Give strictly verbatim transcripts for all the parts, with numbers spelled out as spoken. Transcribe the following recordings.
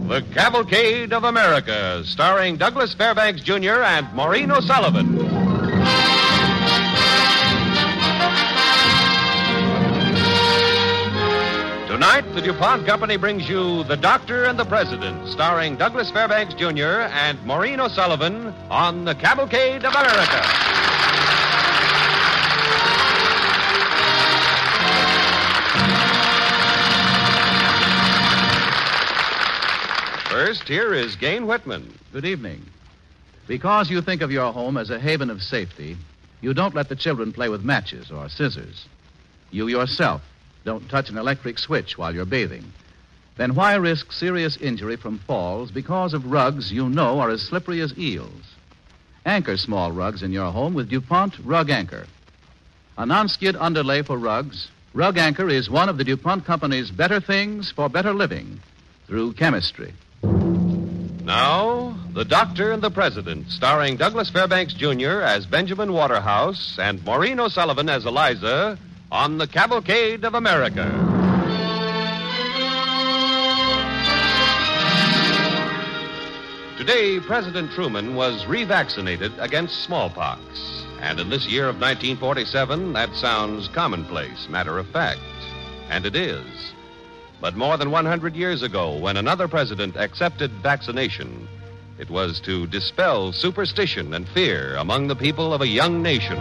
The Cavalcade of America, starring Douglas Fairbanks Junior and Maureen O'Sullivan. Tonight, the DuPont Company brings you The Doctor and the President, starring Douglas Fairbanks Junior and Maureen O'Sullivan on The Cavalcade of America. First, here is Gain Whitman. Good evening. Because you think of your home as a haven of safety, you don't let the children play with matches or scissors. You yourself don't touch an electric switch while you're bathing. Then why risk serious injury from falls because of rugs you know are as slippery as eels? Anchor small rugs in your home with DuPont Rug Anchor. A non-skid underlay for rugs, Rug Anchor is one of the DuPont Company's better things for better living through chemistry. Now, The Doctor and the President, starring Douglas Fairbanks Junior as Benjamin Waterhouse and Maureen O'Sullivan as Eliza on The Cavalcade of America. Today, President Truman was revaccinated against smallpox. And in this year of nineteen forty-seven, that sounds commonplace, matter of fact. And it is. But more than one hundred years ago, when another president accepted vaccination, it was to dispel superstition and fear among the people of a young nation.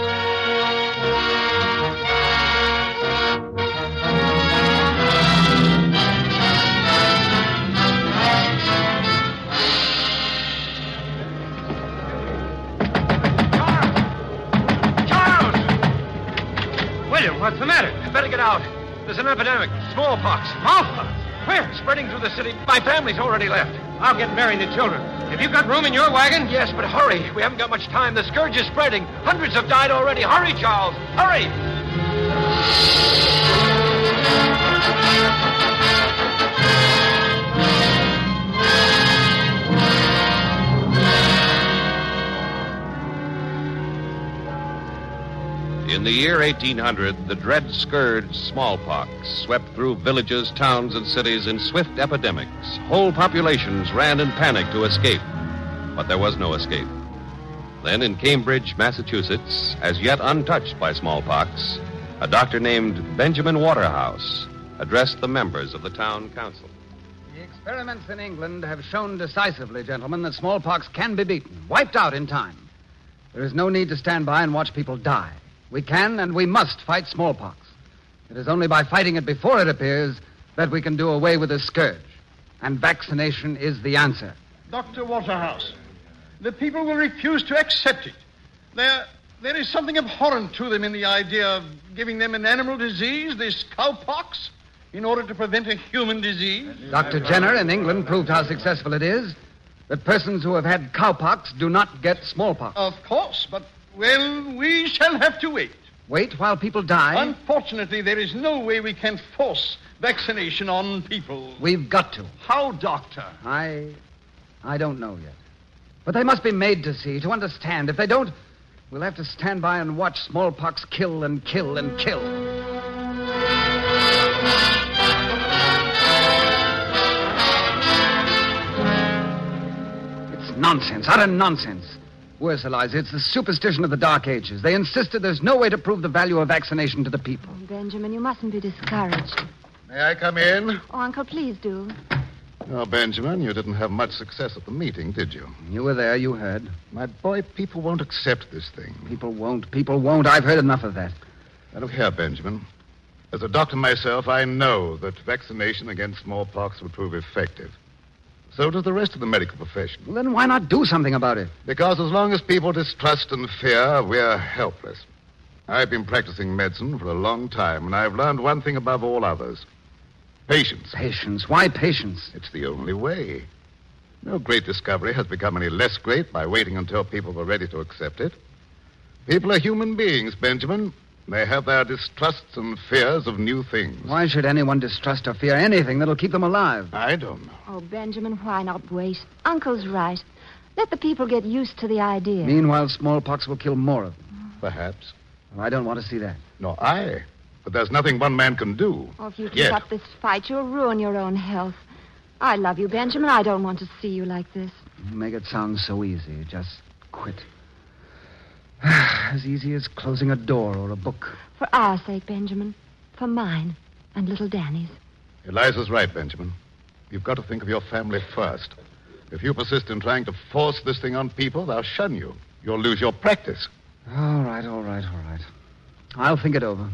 Charles! William, what's the matter? I better get out. There's an epidemic. Smallpox. Smallpox? Where? Spreading through the city. My family's already left. I'll get Mary and the children. Have you got room in your wagon? Yes, but hurry. We haven't got much time. The scourge is spreading. Hundreds have died already. Hurry, Charles. Hurry! In the year eighteen hundred, the dread scourge smallpox swept through villages, towns, and cities in swift epidemics. Whole populations ran in panic to escape, but there was no escape. Then in Cambridge, Massachusetts, as yet untouched by smallpox, a doctor named Benjamin Waterhouse addressed the members of the town council. The experiments in England have shown decisively, gentlemen, that smallpox can be beaten, wiped out in time. There is no need to stand by and watch people die. We can and we must fight smallpox. It is only by fighting it before it appears that we can do away with the scourge. And vaccination is the answer. Doctor Waterhouse, the people will refuse to accept it. There, there is something abhorrent to them in the idea of giving them an animal disease, this cowpox, in order to prevent a human disease. Doctor Jenner in England proved how successful it is. That persons who have had cowpox do not get smallpox. Of course, but... well, we shall have to wait. Wait while people die? Unfortunately, there is no way we can force vaccination on people. We've got to. How, Doctor? I... I don't know yet. But they must be made to see, to understand. If they don't, we'll have to stand by and watch smallpox kill and kill and kill. It's nonsense, utter nonsense. Worse, Eliza, it's the superstition of the Dark Ages. They insisted there's no way to prove the value of vaccination to the people. Oh, Benjamin, you mustn't be discouraged. May I come in? Oh, Uncle, please do. Oh, Benjamin, you didn't have much success at the meeting, did you? You were there, you heard. My boy, people won't accept this thing. People won't, people won't. I've heard enough of that. Now, look here, Benjamin. As a doctor myself, I know that vaccination against smallpox would prove effective. So does the rest of the medical profession. Well, then why not do something about it? Because as long as people distrust and fear, we're helpless. I've been practicing medicine for a long time, and I've learned one thing above all others. Patience. Patience? Why patience? It's the only way. No great discovery has become any less great by waiting until people were ready to accept it. People are human beings, Benjamin. They have their distrusts and fears of new things. Why should anyone distrust or fear anything that'll keep them alive? I don't know. Oh, Benjamin, why not wait? Uncle's right. Let the people get used to the idea. Meanwhile, smallpox will kill more of them. Perhaps. Well, I don't want to see that. No, I. But there's nothing one man can do. Oh, if you keep Yet. up this fight, you'll ruin your own health. I love you, Benjamin. I don't want to see you like this. You make it sound so easy. Just quit. As easy as closing a door or a book. For our sake, Benjamin. For mine and little Danny's. Eliza's right, Benjamin. You've got to think of your family first. If you persist in trying to force this thing on people, they'll shun you. You'll lose your practice. All right, all right, all right. I'll think it over.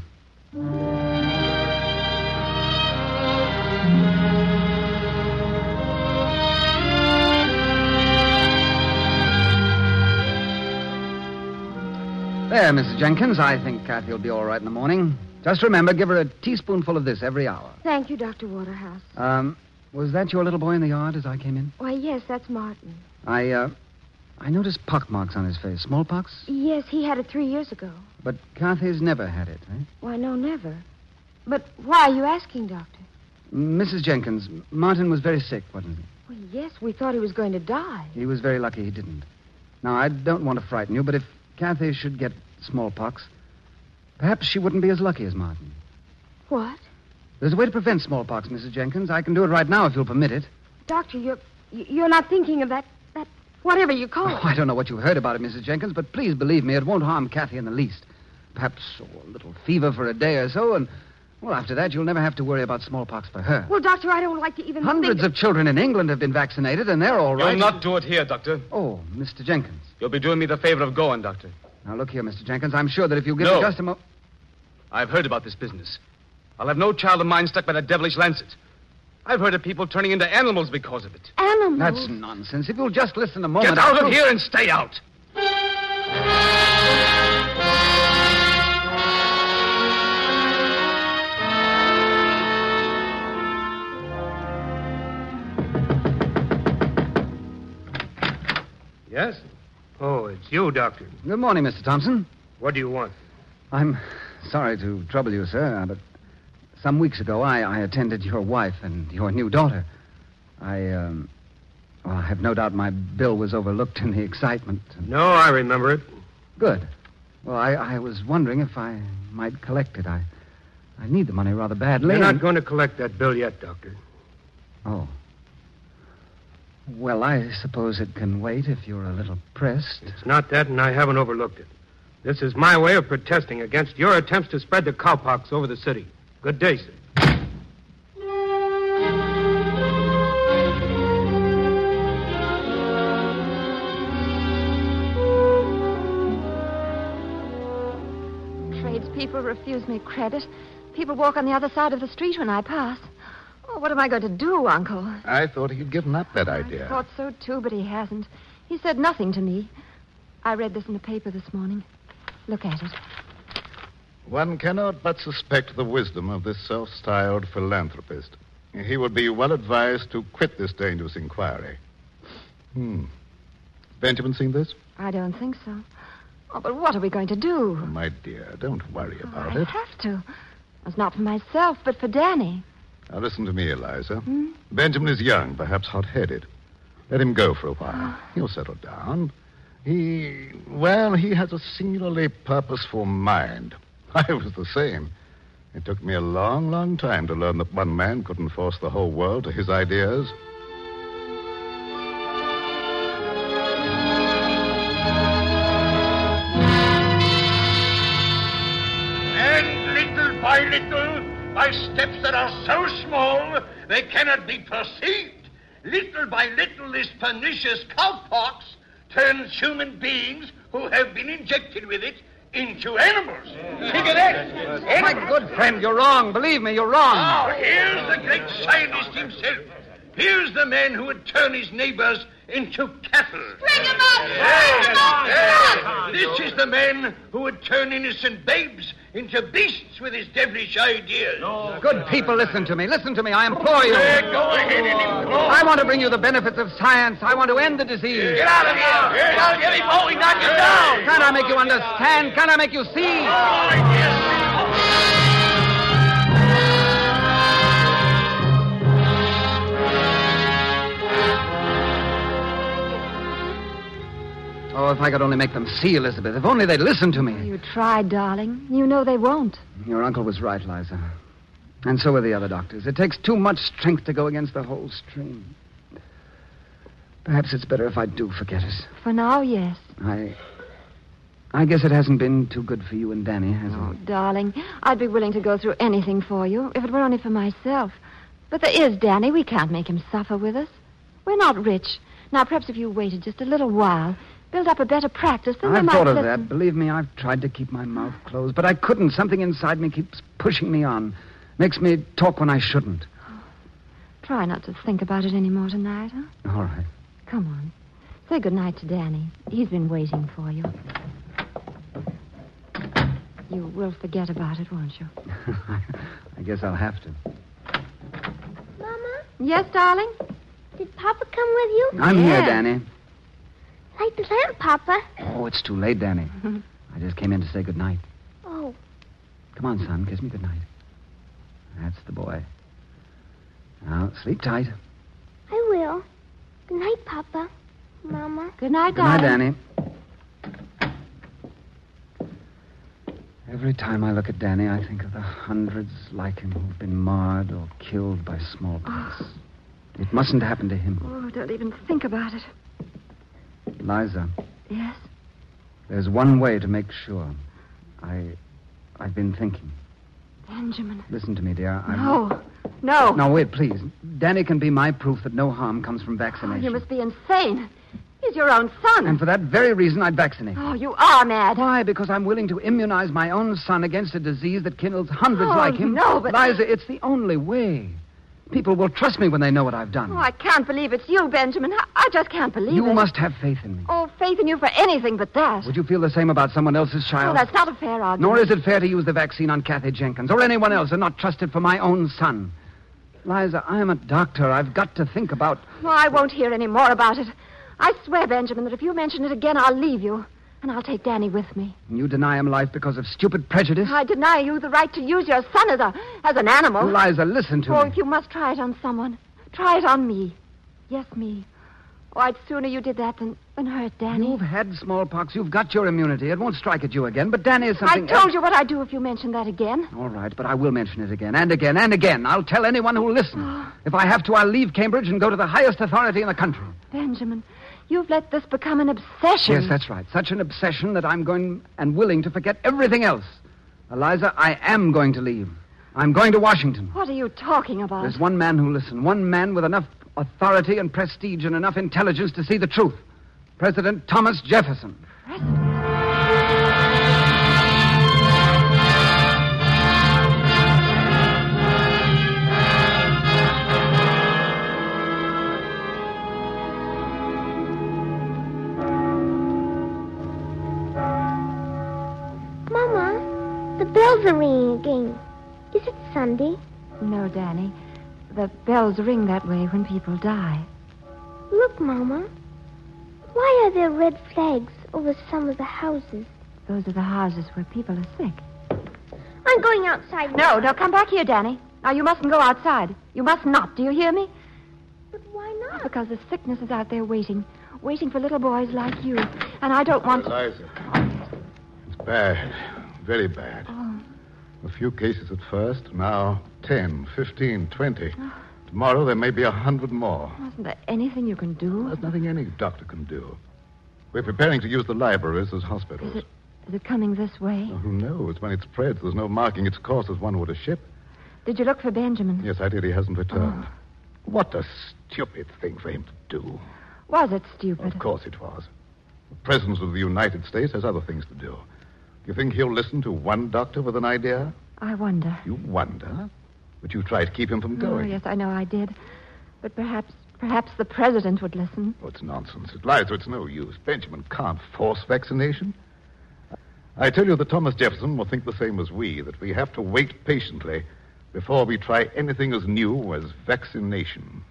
There, Missus Jenkins. I think Kathy will be all right in the morning. Just remember, give her a teaspoonful of this every hour. Thank you, Doctor Waterhouse. Um, was that your little boy in the yard as I came in? Why, yes, that's Martin. I, uh, I noticed pock marks on his face. Smallpox? Yes, he had it three years ago. But Kathy's never had it, eh? Why, no, never. But why are you asking, Doctor? Missus Jenkins, Martin was very sick, wasn't he? Well, yes, we thought he was going to die. He was very lucky he didn't. Now, I don't want to frighten you, but if Kathy should get smallpox, perhaps she wouldn't be as lucky as Martin. What? There's a way to prevent smallpox, Missus Jenkins. I can do it right now if you'll permit it. Doctor, you're you're not thinking of that, that whatever you call Oh, it. I don't know what you've heard about it, Missus Jenkins, but please believe me, it won't harm Kathy in the least. Perhaps oh, a little fever for a day or so, and, well, after that, you'll never have to worry about smallpox for her. Well, Doctor, I don't like to even Hundreds think... of children in England have been vaccinated, and they're all right. You'll not do it here, Doctor. Oh, Mister Jenkins. You'll be doing me the favor of going, Doctor. Now, look here, Mister Jenkins. I'm sure that if you give No. me just a mo... I've heard about this business. I'll have no child of mine stuck by that devilish lancet. I've heard of people turning into animals because of it. Animals? That's nonsense. If you'll just listen a moment... Get out I'll- of here and stay out. Yes? Oh, it's you, Doctor. Good morning, Mister Thompson. What do you want? I'm sorry to trouble you, sir, but some weeks ago I, I attended your wife and your new daughter. I, um... Well, I have no doubt my bill was overlooked in the excitement. No, I remember it. Good. Well, I, I was wondering if I might collect it. I I need the money rather badly. You're not and- going to collect that bill yet, Doctor. Oh. Well, I suppose it can wait if you're a little pressed. It's not that, and I haven't overlooked it. This is my way of protesting against your attempts to spread the cowpox over the city. Good day, sir. Tradespeople refuse me credit. People walk on the other side of the street when I pass. Oh, what am I going to do, Uncle? I thought he'd given up that idea. I thought so, too, but he hasn't. He said nothing to me. I read this in the paper this morning. Look at it. One cannot but suspect the wisdom of this self-styled philanthropist. He would be well advised to quit this dangerous inquiry. Hmm. Benjamin seen this? I don't think so. Oh, but what are we going to do? Oh, my dear, don't worry Oh, about I it. have to. It's not for myself, but for Danny. Now, listen to me, Eliza. Hmm? Benjamin is young, perhaps hot-headed. Let him go for a while. He'll settle down. He, well, he has a singularly purposeful mind. I was the same. It took me a long, long time to learn that one man couldn't force the whole world to his ideas. And little by little, by steps that are so small they cannot be perceived, little by little this pernicious cowpox turns human beings who have been injected with it into animals. Figure that. My good friend, you're wrong. Believe me, you're wrong. Now, here's the great scientist himself. Here's the man who would turn his neighbors into cattle. Bring him up! Yes, Bring him up! yes. This is the man who would turn innocent babes into beasts with his devilish ideas. Good people, listen to me. Listen to me. I implore you. Yeah, go ahead and implore. I want to bring you the benefits of science. I want to end the disease. Get out of here! Get out of here before we knock you down! Can't I make you understand? Can't I make you see? Oh, if I could only make them see, Elizabeth. If only they'd listen to me. You tried, darling. You know they won't. Your uncle was right, Liza. And so are the other doctors. It takes too much strength to go against the whole stream. Perhaps it's better if I do forget it. For now, yes. I... I guess it hasn't been too good for you and Danny, has Oh, it? darling, I'd be willing to go through anything for you, if it were only for myself. But there is Danny. We can't make him suffer with us. We're not rich. Now, perhaps if you waited just a little while, build up a better practice, then we I've might thought of listen. that. Believe me, I've tried to keep my mouth closed, but I couldn't. Something inside me keeps pushing me on. Makes me talk when I shouldn't. Try not to think about it anymore tonight, huh? All right. Come on. Say goodnight to Danny. He's been waiting for you. You will forget about it, won't you? I guess I'll have to. Mama, Yes, darling? did Papa come with you? I'm here, Yes. Danny. Light the lamp, Papa. Oh, it's too late, Danny. I just came in to say goodnight. Oh, Come on, son. Kiss me goodnight. That's the boy. Now, sleep tight. I will. Good night, Papa. Mama. Good night, Good night, darling. Danny. Every time I look at Danny, I think of the hundreds like him who've been marred or killed by smallpox. It mustn't happen to him. Oh, don't even think about it. Liza, Yes? there's one way to make sure. I... I've been thinking. Benjamin. Listen to me, dear. I'm... No. No. No, wait, please. Danny can be my proof that no harm comes from Oh, vaccination. you must be insane. He's your own son. And for that very reason, I'd vaccinate. Oh, you are mad. Why? Because I'm willing to immunize my own son against a disease that kills hundreds Oh, like him. no, but- Liza, it's the only way. People will trust me when they know what I've done. Oh, I can't believe it's you, Benjamin. I, I just can't believe you it. must have faith in me. Oh, faith in you for anything but that. Would you feel the same about someone else's Oh, child? that's not a fair argument. Nor is it fair to use the vaccine on Kathy Jenkins or anyone else and not trust it for my own son. Liza, I'm a doctor. I've got to think about... Oh, I won't hear any more about it. I swear, Benjamin, that if you mention it again, I'll leave you. And I'll take Danny with me. You deny him life because of stupid prejudice? I deny you the right to use your son as a as an animal. Liza, listen to Oh, me. if you must try it on someone, try it on me. Yes, me. Oh, I'd sooner you did that than, than hurt Danny. You've had smallpox. You've got your immunity. It won't strike at you again. But Danny is I something... told you what I'd do if you mentioned that again. All right, but I will mention it again and again and again. I'll tell anyone who'll listen. If I have to, I'll leave Cambridge and go to the highest authority in the country. Benjamin, you've let this become an obsession. Yes, that's right. Such an obsession that I'm going and willing to forget everything else. Eliza, I am going to leave. I'm going to Washington. What are you talking about? There's one man who'll listen. One man with enough authority and prestige and enough intelligence to see the truth. President Thomas Jefferson. Mama, the bells are ringing again. Is it Sunday? No, Danny. The bells ring that way when people die. Look, Mama. Why are there red flags over some of the houses? Those are the houses where people are sick. I'm going outside. No, no, come back here, Danny. Now, you mustn't go outside. You must not. Do you hear me? But why not? Because the sickness is out there waiting. Waiting for little boys like you. And I don't want... Eliza, it's bad. Very bad. Oh. A few cases at first, now ten, fifteen, twenty. Tomorrow there may be a hundred more. Wasn't there anything you can do? There's nothing any doctor can do. We're preparing to use the libraries as hospitals. Is it, is it coming this way? Well, who knows? When it spreads, there's no marking its course as one would a ship. Did you look for Benjamin? Yes, I did. He hasn't returned. What a stupid thing for him to do. Was it stupid? Of course it was. The President of the United States has other things to do. You think he'll listen to one doctor with an idea? I wonder. You wonder? But you try to keep him from Oh, going. yes, I know I did. But perhaps, perhaps the president would listen. Oh, it's nonsense. Eliza, it's no use. Benjamin can't force vaccination. I tell you that Thomas Jefferson will think the same as we, that we have to wait patiently before we try anything as new as vaccination.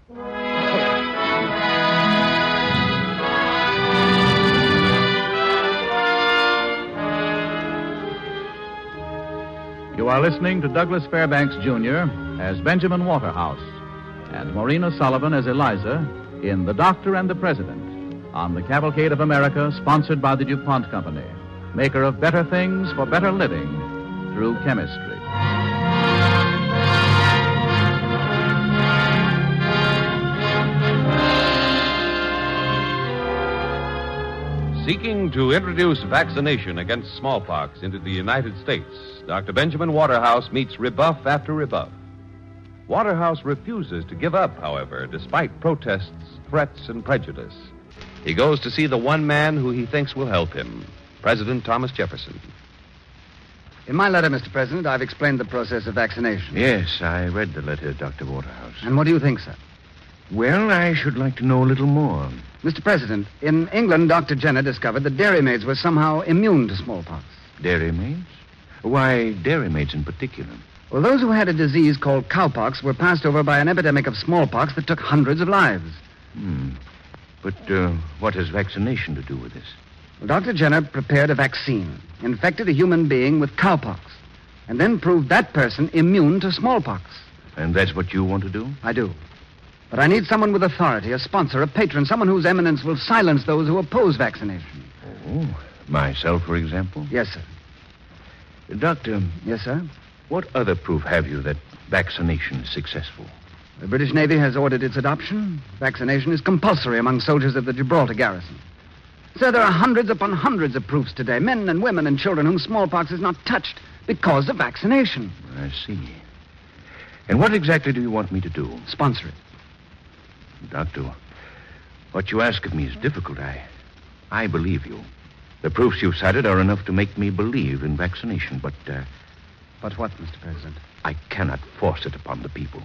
You are listening to Douglas Fairbanks Junior as Benjamin Waterhouse and Maureen Sullivan as Eliza in The Doctor and the President on the Cavalcade of America, sponsored by the DuPont Company, maker of better things for better living through chemistry. Seeking to introduce vaccination against smallpox into the United States, Doctor Benjamin Waterhouse meets rebuff after rebuff. Waterhouse refuses to give up, however, despite protests, threats, and prejudice. He goes to see the one man who he thinks will help him, President Thomas Jefferson. In my letter, Mister President, I've explained the process of vaccination. Yes, I read the letter, Doctor Waterhouse. And what do you think, sir? Well, I should like to know a little more. Mister President, in England, Doctor Jenner discovered that dairymaids were somehow immune to smallpox. Dairymaids? Why dairymaids in particular? Well, those who had a disease called cowpox were passed over by an epidemic of smallpox that took hundreds of lives. Hmm. But uh, what has vaccination to do with this? Well, Doctor Jenner prepared a vaccine, infected a human being with cowpox, and then proved that person immune to smallpox. And that's what you want to do? I do. But I need someone with authority, a sponsor, a patron, someone whose eminence will silence those who oppose vaccination. Oh, myself, for example? Yes, sir. Doctor. Yes, sir? What other proof have you that vaccination is successful? The British Navy has ordered its adoption. Vaccination is compulsory among soldiers of the Gibraltar garrison. Sir, there are hundreds upon hundreds of proofs today, men and women and children whom smallpox is not touched because of vaccination. I see. And what exactly do you want me to do? Sponsor it. Doctor, what you ask of me is difficult. I, I believe you. The proofs you've cited are enough to make me believe in vaccination, but... Uh, but what, Mister President? I cannot force it upon the people.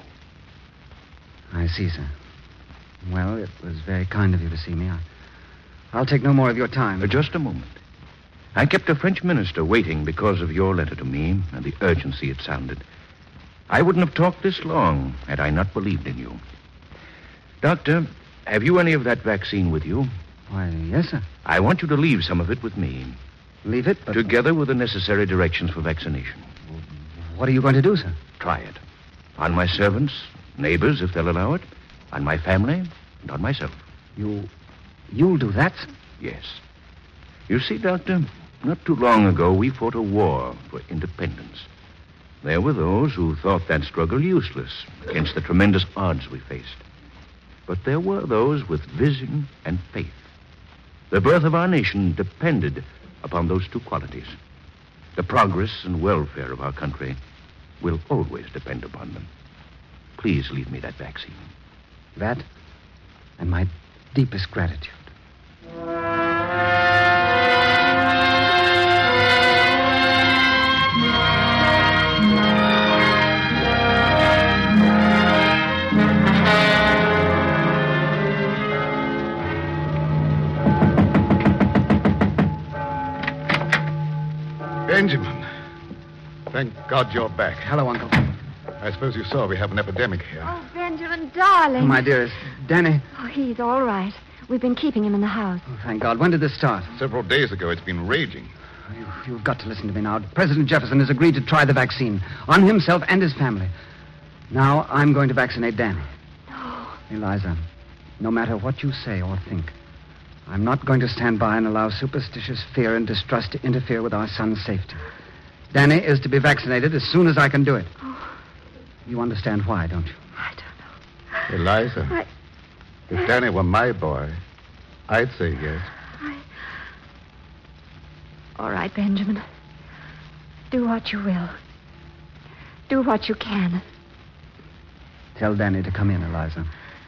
I see, sir. Well, it was very kind of you to see me. I, I'll take no more of your time. Uh, just a moment. I kept a French minister waiting because of your letter to me and the urgency it sounded. I wouldn't have talked this long had I not believed in you. Doctor, have you any of that vaccine with you? Why, yes, sir. I want you to leave some of it with me. Leave it? But... Together with the necessary directions for vaccination. What are you going to do, sir? Try it. On my servants, neighbors, if they'll allow it, on my family, and on myself. You... you'll do that, sir? Yes. You see, Doctor, not too long ago, we fought a war for independence. There were those who thought that struggle useless against the tremendous odds we faced. But there were those with vision and faith. The birth of our nation depended upon those two qualities. The progress and welfare of our country will always depend upon them. Please leave me that vaccine. That and my deepest gratitude. Benjamin, thank God you're back. Hello, Uncle. I suppose you saw we have an epidemic here. Oh, Benjamin, darling. Oh, my dearest. Danny. Oh, he's all right. We've been keeping him in the house. Oh, thank God. When did this start? Several days ago, it's been raging. You, you've got to listen to me now. President Jefferson has agreed to try the vaccine on himself and his family. Now I'm going to vaccinate Danny. No. Eliza, no matter what you say or think, I'm not going to stand by and allow superstitious fear and distrust to interfere with our son's safety. Danny is to be vaccinated as soon as I can do it. Oh. You understand why, don't you? I don't know. Eliza, I... if Danny were my boy, I'd say yes. I... All right, Benjamin. Do what you will. Do what you can. Tell Danny to come in, Eliza.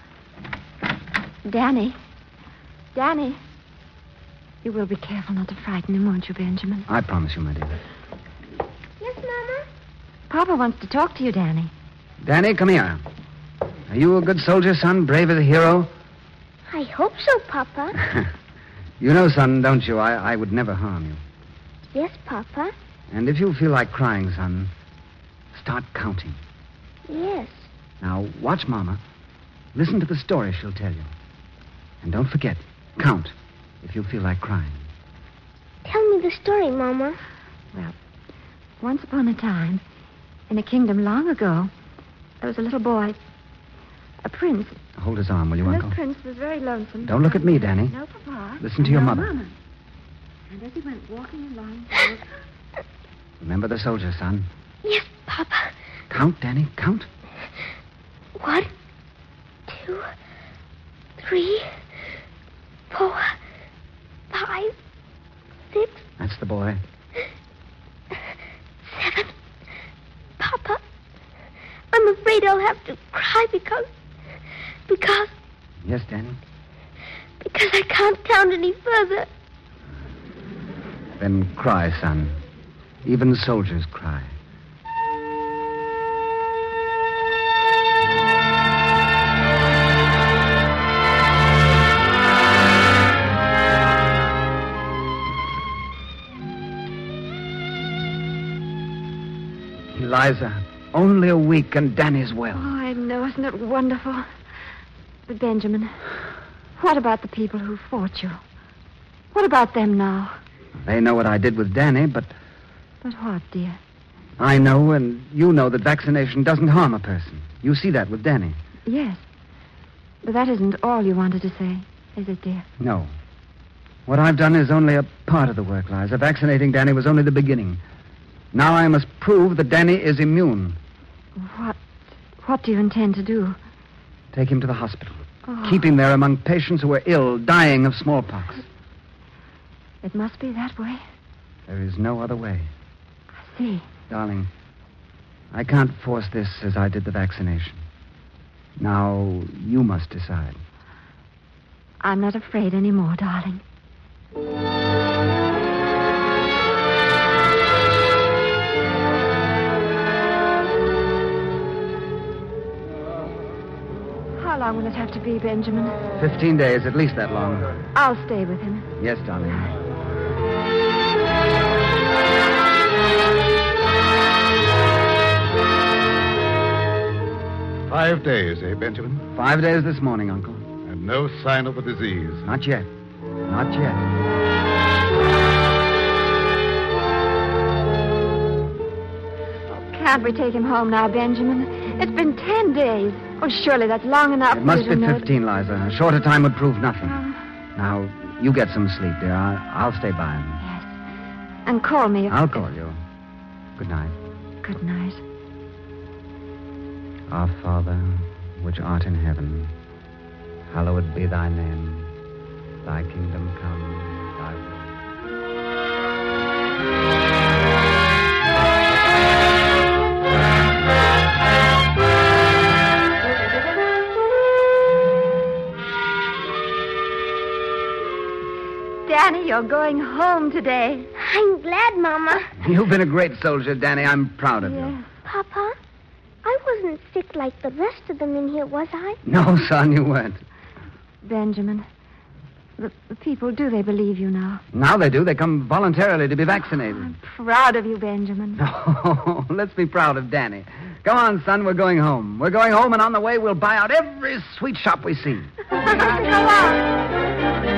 Danny. Danny. You will be careful not to frighten him, won't you, Benjamin? I promise you, my dear. Yes, Mama? Papa wants to talk to you, Danny. Danny, come here. Are you a good soldier, son? Brave as a hero? I hope so, Papa. You know, son, don't you? I, I would never harm you. Yes, Papa. And if you feel like crying, son, start counting. Yes. Now, watch Mama. Listen to the story she'll tell you. And don't forget, count if you feel like crying. Tell me the story, Mama. Well, once upon a time, in a kingdom long ago, there was a little boy, a prince. Hold his arm, will you, and Uncle? This prince was very lonesome. Don't look at me, Danny. No, Papa. Listen to your no, mother. Mama. And as he went walking along... Remember the soldier, son. Yes, Papa. Count, Danny, count. One, two, three, four, five, five, six, That's the boy. seven. Papa, I'm afraid I'll have to cry because... Because... Yes, Danny? Because I can't count any further. Then cry, son. Even soldiers cry. Eliza, only a week and Danny's well. Oh, I know. Isn't it wonderful? But, Benjamin, what about the people who fought you? What about them now? They know what I did with Danny, but But what, dear? I know and you know that vaccination doesn't harm a person. You see that with Danny. Yes. But that isn't all you wanted to say, is it, dear? No. What I've done is only a part of the work, Liza. Vaccinating Danny was only the beginning. Now I must prove that Danny is immune. What... What do you intend to do? Take him to the hospital. Oh. Keep him there among patients who are ill, dying of smallpox. It must be that way. There is no other way. I see. Darling, I can't force this as I did the vaccination. Now, you must decide. I'm not afraid anymore, darling. How long will it have to be, Benjamin? Fifteen days, at least that long. I'll stay with him. Yes, darling. Five days, eh, Benjamin? Five days this morning, Uncle. And no sign of the disease. Not yet. Not yet. Can't we take him home now, Benjamin? It's been ten days. Oh, surely that's long enough It for must you to be know- fifteen, Liza. A shorter time would prove nothing. Oh, Now, you get some sleep, dear. I- I'll stay by him. yes. And call me if... I'll call you. Good night. Good night. Our Father, which art in heaven, hallowed be thy name. Thy kingdom come, thy will. Danny, you're going home today. I'm glad, Mama. You've been a great soldier, Danny. I'm proud of you. Yes. Papa, I wasn't sick like the rest of them in here, was I? No, son, you weren't. Benjamin, the, the people, do they believe you now? Now they do. They come voluntarily to be vaccinated. I'm proud of you, Benjamin. Oh, let's be proud of Danny. Come on, son, we're going home. We're going home, and on the way, we'll buy out every sweet shop we see. Go on.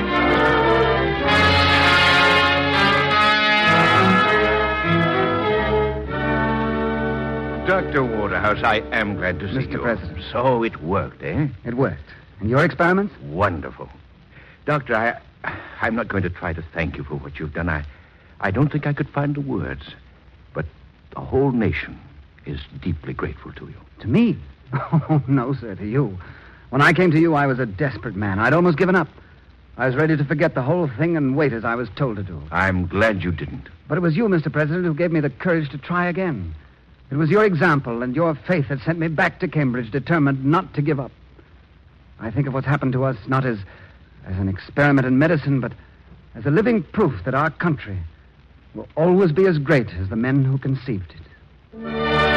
Doctor Waterhouse, I am glad to see Mister you. President. So it worked, eh? It worked. And your experiments? Wonderful. Doctor, I, I'm not going to try to thank you for what you've done. I, I don't think I could find the words. But the whole nation is deeply grateful to you. To me? Oh, no, sir, to you. When I came to you, I was a desperate man. I'd almost given up. I was ready to forget the whole thing and wait as I was told to do. I'm glad you didn't. But it was you, Mister President, who gave me the courage to try again. It was your example and your faith that sent me back to Cambridge, determined not to give up. I think of what's happened to us not as, as an experiment in medicine, but as a living proof that our country will always be as great as the men who conceived it.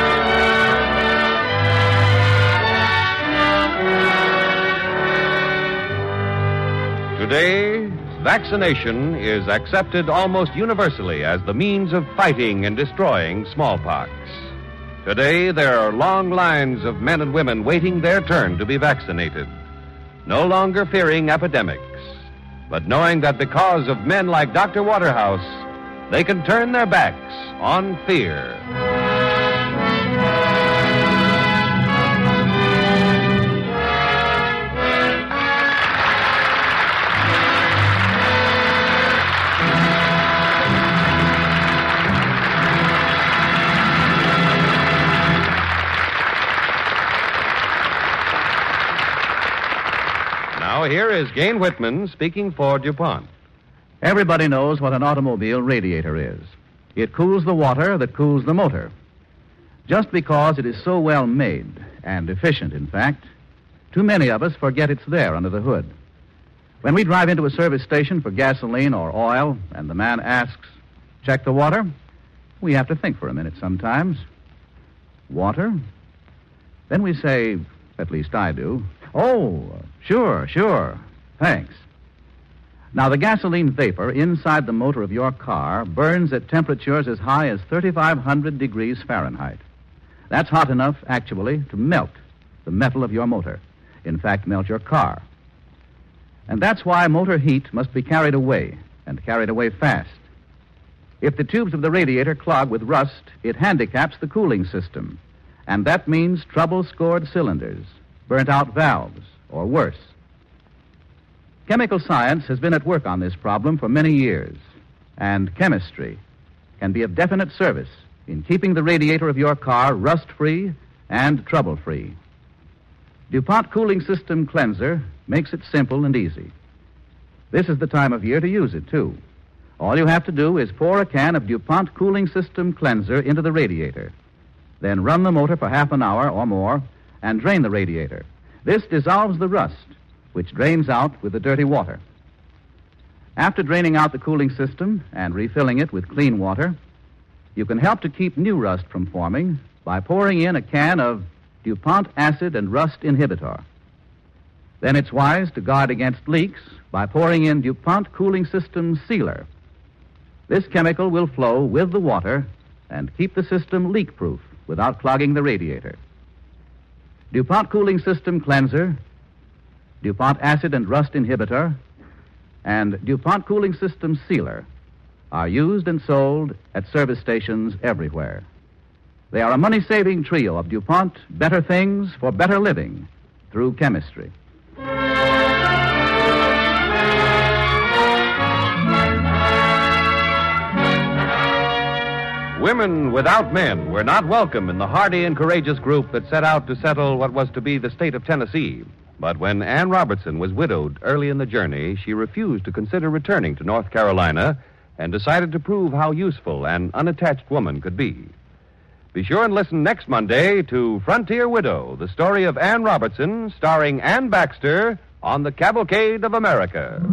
Today, vaccination is accepted almost universally as the means of fighting and destroying smallpox. Today, there are long lines of men and women waiting their turn to be vaccinated, no longer fearing epidemics, but knowing that because of men like Doctor Waterhouse, they can turn their backs on fear. Now, here is Gane Whitman speaking for DuPont. Everybody knows what an automobile radiator is. It cools the water that cools the motor. Just because it is so well made, and efficient, in fact, too many of us forget it's there under the hood. When we drive into a service station for gasoline or oil, and the man asks, "Check the water?" we have to think for a minute sometimes. Water? Then we say, at least I do, "Oh, sure, sure, thanks." Now, the gasoline vapor inside the motor of your car burns at temperatures as high as thirty-five hundred degrees Fahrenheit. That's hot enough, actually, to melt the metal of your motor. In fact, melt your car. And that's why motor heat must be carried away, and carried away fast. If the tubes of the radiator clog with rust, it handicaps the cooling system. And that means trouble-scored cylinders, burnt-out valves, or worse. Chemical science has been at work on this problem for many years, and chemistry can be of definite service in keeping the radiator of your car rust-free and trouble-free. DuPont Cooling System Cleanser makes it simple and easy. This is the time of year to use it, too. All you have to do is pour a can of DuPont Cooling System Cleanser into the radiator. Then run the motor for half an hour or more and drain the radiator. This dissolves the rust, which drains out with the dirty water. After draining out the cooling system and refilling it with clean water, you can help to keep new rust from forming by pouring in a can of DuPont Acid and Rust Inhibitor. Then it's wise to guard against leaks by pouring in DuPont Cooling System Sealer. This chemical will flow with the water and keep the system leak-proof without clogging the radiator. DuPont Cooling System Cleanser, DuPont Acid and Rust Inhibitor, and DuPont Cooling System Sealer are used and sold at service stations everywhere. They are a money-saving trio of DuPont better things for better living through chemistry. Women without men were not welcome in the hardy and courageous group that set out to settle what was to be the state of Tennessee. But when Ann Robertson was widowed early in the journey, she refused to consider returning to North Carolina and decided to prove how useful an unattached woman could be. Be sure and listen next Monday to Frontier Widow, the story of Ann Robertson, starring Ann Baxter on the Cavalcade of America.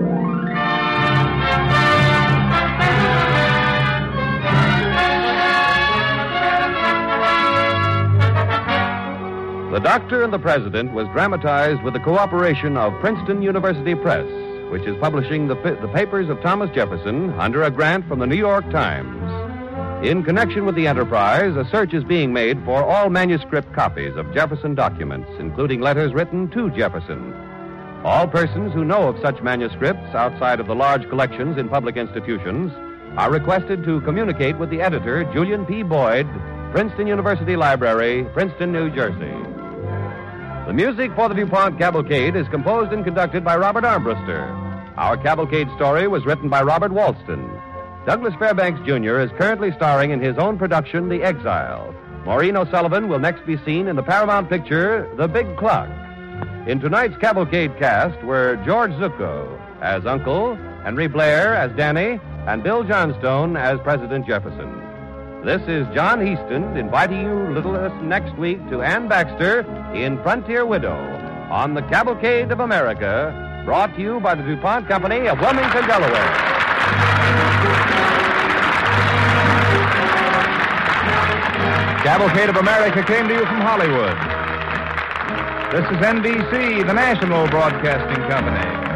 The Doctor and the President was dramatized with the cooperation of Princeton University Press, which is publishing the, the papers of Thomas Jefferson under a grant from the New York Times. In connection with the enterprise, a search is being made for all manuscript copies of Jefferson documents, including letters written to Jefferson. All persons who know of such manuscripts outside of the large collections in public institutions are requested to communicate with the editor, Julian P. Boyd, Princeton University Library, Princeton, New Jersey. The music for the DuPont Cavalcade is composed and conducted by Robert Armbruster. Our cavalcade story was written by Robert Walston. Douglas Fairbanks, Junior is currently starring in his own production, The Exile. Maureen O'Sullivan will next be seen in the Paramount picture, The Big Clock. In tonight's cavalcade cast were George Zucco as Uncle, Henry Blair as Danny, and Bill Johnstone as President Jefferson. This is John Heaston inviting you to listen next week to Ann Baxter in Frontier Widow on the Cavalcade of America, brought to you by the DuPont Company of Wilmington, Delaware. Cavalcade of America came to you from Hollywood. This is N B C, the national broadcasting company.